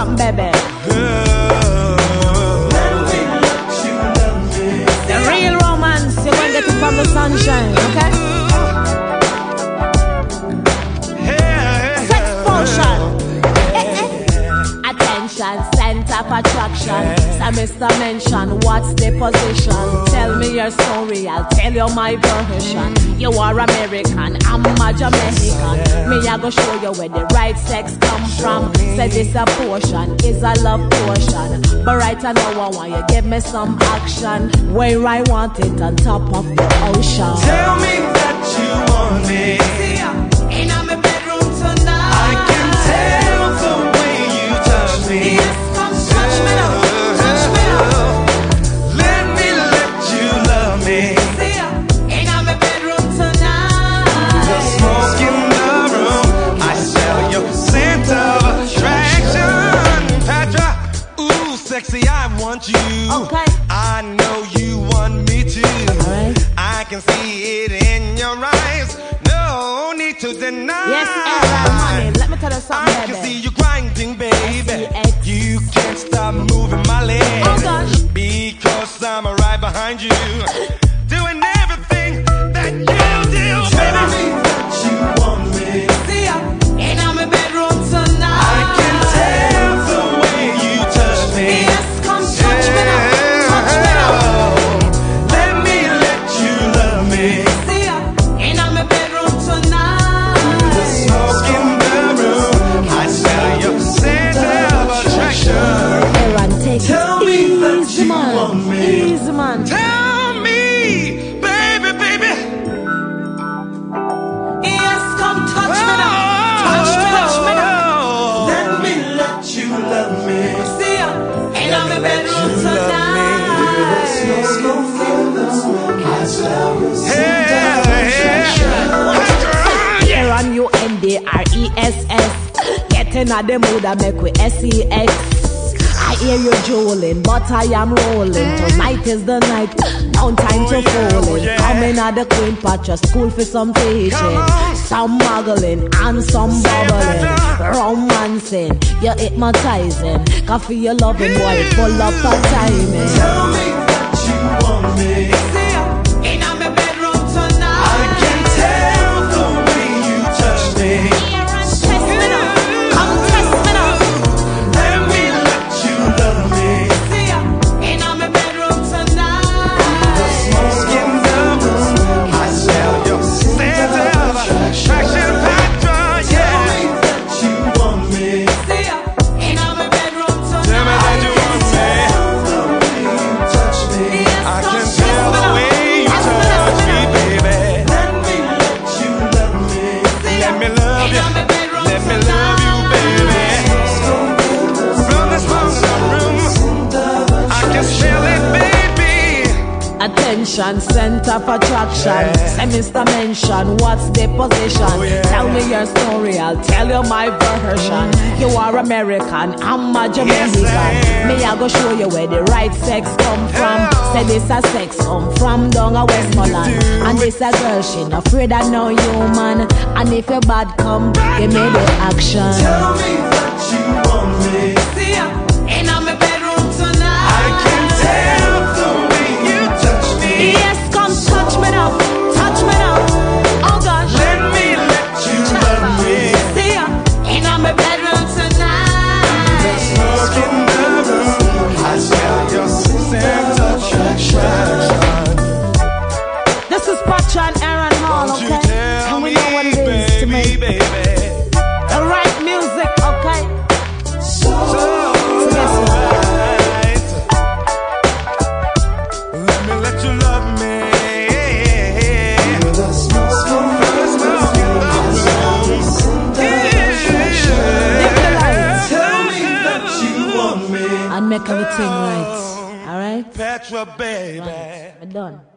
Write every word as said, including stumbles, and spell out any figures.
something, baby. The real romance, you're gonna get it from the sunshine, okay? Sex potion. Attention, center of attraction. So Mister Mention, what's the position? Tell me your story, I'll tell you my version. You are American, I'm a Jamaican. Me, I go show you where the right sex come from. Say this a potion, is a love potion. But right now I want you give me some action. Where I want it, on top of the ocean. Tell me that you want me. See ya, in my bedroom tonight. I can tell the way you touch me. Yes, come touch me now, touch me now. Let me let you love me. See ya, in my bedroom tonight. The smoke in the room, I smell your scent of attraction. Patra, ooh, sexy, I want you. Okay. I know you want me too. Alright. I can see it in your eyes. No need to deny. Yes, Aaron, honey, let me tell you something, I baby. can see you grinding, baby. S E X. You can't stop moving my legs. Oh gosh. Because I'm right behind you, doing everything that you do. Tell Baby. me that you want me. See ya, in my bedroom tonight. I can tell the way you touch me. Yes, come touch me now, touch me now. Let me let you love me. See ya, in my bedroom tonight. The smoke in the room, I smell your scent of attraction. Aaron, take Tell it me that easy, you man. want me. Easy, man. Tell me, baby, baby. Yes, come touch me now, touch, touch me now. Let me let you love me. See ya, in my bedroom you love me. tonight. Aaron, you N D R E S S. Getting at the mood, I make with S E X. I hear you drooling, but I am rolling. Tonight is the night, no time to fall in. Coming at the Queen Patcha school for some teaching, some muggling and some bubbling, romancing, you're hypnotizing. Coffee, your loving boy, full up of timing. Tell me that you want me. See ya, in my bedroom tonight. I can tell the way you touch me. Aaron, test me now, come test me now. Let me let you love me. See ya, in my bedroom tonight. The smoke in the room, I smell your scent of attraction. Patra, yeah. Tell me that you want me. See ya, in my bedroom tonight. Tell me that you want me. The way you touch me, Yes, I come can test tell me the now. way you Test me now, touch test me, me now. baby. Let me let you love me. See Let ya, me love in you. my bedroom Let me love you, baby. From this mountain room, I can feel it, baby. attention, center of attraction. Say Mister Mention, what's the position? Oh, yeah. Tell me your story, I'll tell you my version. You are American, I'm a Jamaican. Yes, Me, I go show you where the right sex come from. Oh. Say this a sex come from down a Westmoreland. do. And this a girl, she not afraid of no human. And if your bad come, give me the action. Tell me that you want me. See ya, in my bedroom tonight. I can tell the way you touch me. Yes, come touch me now, touch me now. Oh gosh. Let me let you love me. See ya, in my bedroom tonight. The smoke in the room, I smell your scent of attraction. This is Patcha and Aaron Hall, Won't you okay? tell And we me, know what it is to baby, make baby. the right music, okay? So guess what? right. Let me let you love me. The smoke in the room. Dim the lights Tell me that you want me. and make everything right. Alright? Petra, baby. Right. We're done.